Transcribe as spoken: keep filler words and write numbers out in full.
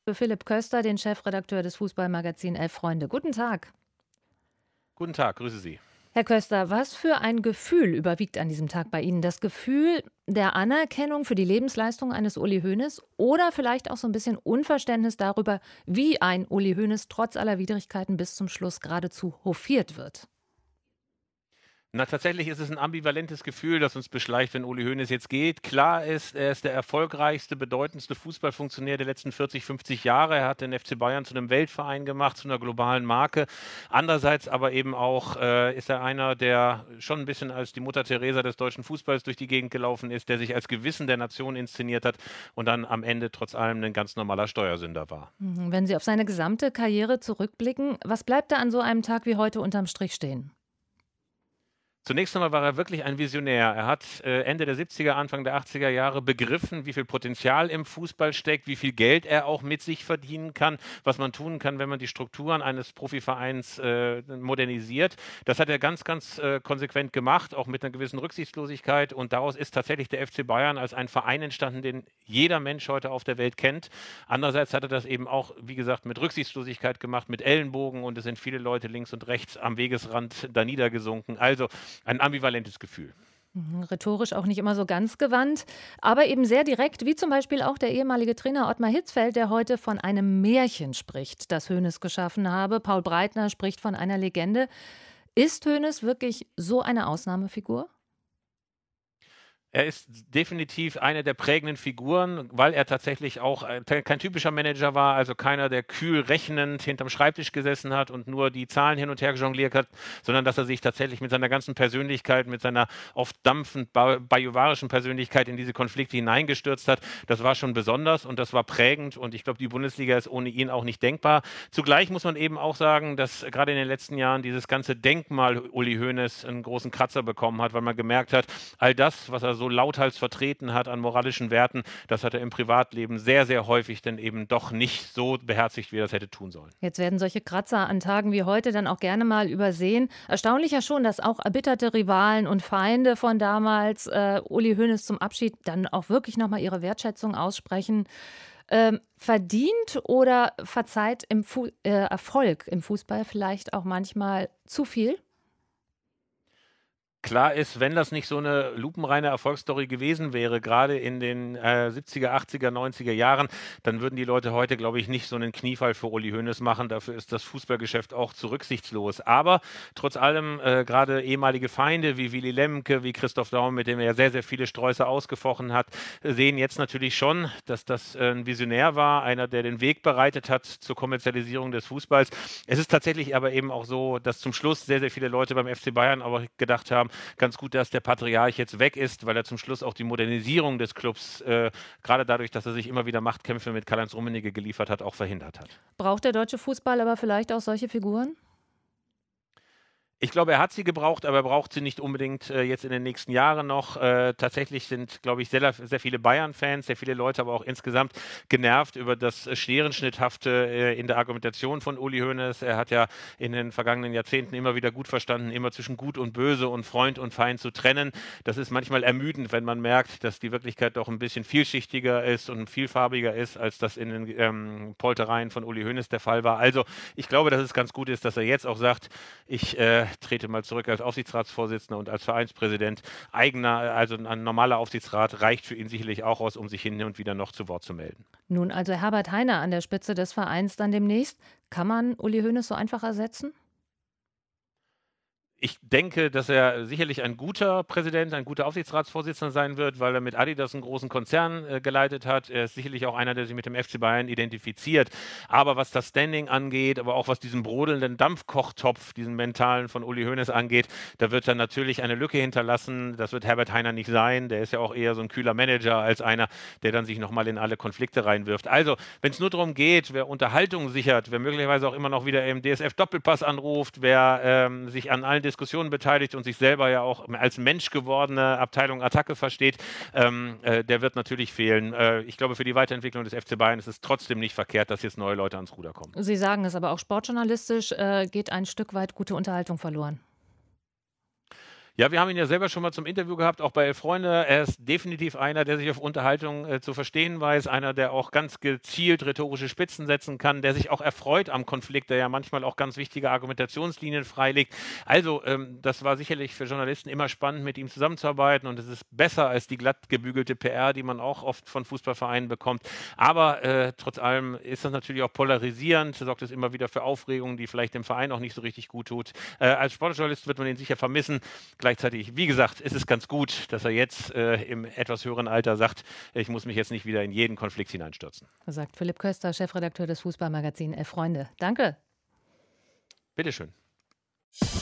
Für Philipp Köster, den Chefredakteur des Fußballmagazins Elf Freunde. Guten Tag. Guten Tag, grüße Sie. Herr Köster, was für ein Gefühl überwiegt an diesem Tag bei Ihnen? Das Gefühl der Anerkennung für die Lebensleistung eines Uli Hoeneß oder vielleicht auch so ein bisschen Unverständnis darüber, wie ein Uli Hoeneß trotz aller Widrigkeiten bis zum Schluss geradezu hofiert wird? Na, tatsächlich ist es ein ambivalentes Gefühl, das uns beschleicht, wenn Uli Hoeneß jetzt geht. Klar ist, er ist der erfolgreichste, bedeutendste Fußballfunktionär der letzten vierzig, fünfzig Jahre. Er hat den F C Bayern zu einem Weltverein gemacht, zu einer globalen Marke. Andererseits aber eben auch äh, ist er einer, der schon ein bisschen als die Mutter Teresa des deutschen Fußballs durch die Gegend gelaufen ist, der sich als Gewissen der Nation inszeniert hat und dann am Ende trotz allem ein ganz normaler Steuersünder war. Mhm. Wenn Sie auf seine gesamte Karriere zurückblicken, was bleibt da an so einem Tag wie heute unterm Strich stehen? Zunächst einmal war er wirklich ein Visionär. Er hat äh, Ende der siebziger, Anfang der achtziger Jahre begriffen, wie viel Potenzial im Fußball steckt, wie viel Geld er auch mit sich verdienen kann, was man tun kann, wenn man die Strukturen eines Profivereins äh, modernisiert. Das hat er ganz, ganz äh, konsequent gemacht, auch mit einer gewissen Rücksichtslosigkeit. Und daraus ist tatsächlich der F C Bayern als ein Verein entstanden, den jeder Mensch heute auf der Welt kennt. Andererseits hat er das eben auch, wie gesagt, mit Rücksichtslosigkeit gemacht, mit Ellenbogen. Und es sind viele Leute links und rechts am Wegesrand da niedergesunken. Also ein ambivalentes Gefühl. Mhm, rhetorisch auch nicht immer so ganz gewandt, aber eben sehr direkt, wie zum Beispiel auch der ehemalige Trainer Ottmar Hitzfeld, der heute von einem Märchen spricht, das Hoeneß geschaffen habe. Paul Breitner spricht von einer Legende. Ist Hoeneß wirklich so eine Ausnahmefigur? Er ist definitiv eine der prägenden Figuren, weil er tatsächlich auch ein kein typischer Manager war, also keiner, der kühl rechnend hinterm Schreibtisch gesessen hat und nur die Zahlen hin und her jongliert hat, sondern dass er sich tatsächlich mit seiner ganzen Persönlichkeit, mit seiner oft dampfend ba bajuwarischen Persönlichkeit in diese Konflikte hineingestürzt hat. Das war schon besonders und das war prägend und ich glaube, die Bundesliga ist ohne ihn auch nicht denkbar. Zugleich muss man eben auch sagen, dass gerade in den letzten Jahren dieses ganze Denkmal Uli Hoeneß einen großen Kratzer bekommen hat, weil man gemerkt hat, all das, was er so lauthals vertreten hat an moralischen Werten, das hat er im Privatleben sehr, sehr häufig dann eben doch nicht so beherzigt, wie er das hätte tun sollen. Jetzt werden solche Kratzer an Tagen wie heute dann auch gerne mal übersehen. Erstaunlich ja schon, dass auch erbitterte Rivalen und Feinde von damals äh, Uli Hoeneß zum Abschied dann auch wirklich noch mal ihre Wertschätzung aussprechen. Ähm, verdient oder verzeiht im Fu äh, Erfolg im Fußball vielleicht auch manchmal zu viel? Klar ist, wenn das nicht so eine lupenreine Erfolgsstory gewesen wäre, gerade in den, äh, siebziger, achtziger, neunziger Jahren, dann würden die Leute heute, glaube ich, nicht so einen Kniefall für Uli Hoeneß machen. Dafür ist das Fußballgeschäft auch zu rücksichtslos. Aber trotz allem, äh, grade ehemalige Feinde wie Willy Lemke, wie Christoph Daum, mit dem er ja sehr, sehr viele Sträuße ausgefochten hat, sehen jetzt natürlich schon, dass das, äh, 'n Visionär war, einer, der den Weg bereitet hat zur Kommerzialisierung des Fußballs. Es ist tatsächlich aber eben auch so, dass zum Schluss sehr, sehr viele Leute beim F C Bayern aber gedacht haben, ganz gut, dass der Patriarch jetzt weg ist, weil er zum Schluss auch die Modernisierung des Clubs, äh, gerade dadurch, dass er sich immer wieder Machtkämpfe mit Karl-Heinz Rummenigge geliefert hat, auch verhindert hat. Braucht der deutsche Fußball aber vielleicht auch solche Figuren? Ich glaube, er hat sie gebraucht, aber er braucht sie nicht unbedingt äh, jetzt in den nächsten Jahren noch. Äh, tatsächlich sind, glaube ich, sehr, sehr viele Bayern-Fans, sehr viele Leute aber auch insgesamt genervt über das äh, Scherenschnitthafte äh, in der Argumentation von Uli Hoeneß. Er hat ja in den vergangenen Jahrzehnten immer wieder gut verstanden, immer zwischen Gut und Böse und Freund und Feind zu trennen. Das ist manchmal ermüdend, wenn man merkt, dass die Wirklichkeit doch ein bisschen vielschichtiger ist und vielfarbiger ist, als das in den ähm, Poltereien von Uli Hoeneß der Fall war. Also ich glaube, dass es ganz gut ist, dass er jetzt auch sagt, ich äh, trete mal zurück als Aufsichtsratsvorsitzender und als Vereinspräsident. Eigener, also ein normaler Aufsichtsrat reicht für ihn sicherlich auch aus, um sich hin und wieder noch zu Wort zu melden. Nun also Herbert Heiner an der Spitze des Vereins dann demnächst. Kann man Uli Hoeneß so einfach ersetzen? Ich denke, dass er sicherlich ein guter Präsident, ein guter Aufsichtsratsvorsitzender sein wird, weil er mit Adidas einen großen Konzern äh, geleitet hat. Er ist sicherlich auch einer, der sich mit dem F C Bayern identifiziert. Aber was das Standing angeht, aber auch was diesen brodelnden Dampfkochtopf, diesen mentalen von Uli Hoeneß angeht, da wird er natürlich eine Lücke hinterlassen. Das wird Herbert Heiner nicht sein. Der ist ja auch eher so ein kühler Manager als einer, der dann sich nochmal in alle Konflikte reinwirft. Also, wenn es nur darum geht, wer Unterhaltung sichert, wer möglicherweise auch immer noch wieder im D S F-Doppelpass anruft, wer ähm, sich an allen Diskussionen beteiligt und sich selber ja auch als Mensch gewordene Abteilung Attacke versteht, ähm, äh, der wird natürlich fehlen. Äh, ich glaube, für die Weiterentwicklung des F C Bayern ist es trotzdem nicht verkehrt, dass jetzt neue Leute ans Ruder kommen. Sie sagen es aber auch sportjournalistisch, äh, geht ein Stück weit gute Unterhaltung verloren. Ja, wir haben ihn ja selber schon mal zum Interview gehabt, auch bei Elf Freunde. Er ist definitiv einer, der sich auf Unterhaltung äh, zu verstehen weiß, einer, der auch ganz gezielt rhetorische Spitzen setzen kann, der sich auch erfreut am Konflikt, der ja manchmal auch ganz wichtige Argumentationslinien freilegt. Also, ähm, das war sicherlich für Journalisten immer spannend, mit ihm zusammenzuarbeiten, und es ist besser als die glatt gebügelte P R, die man auch oft von Fußballvereinen bekommt. Aber äh, trotz allem ist das natürlich auch polarisierend, sorgt es immer wieder für Aufregung, die vielleicht dem Verein auch nicht so richtig gut tut. Äh, als Sportjournalist wird man ihn sicher vermissen. Gleichzeitig, wie gesagt, ist es ganz gut, dass er jetzt äh, im etwas höheren Alter sagt, ich muss mich jetzt nicht wieder in jeden Konflikt hineinstürzen. Sagt Philipp Köster, Chefredakteur des Fußballmagazins Elf Freunde. Danke. Bitteschön.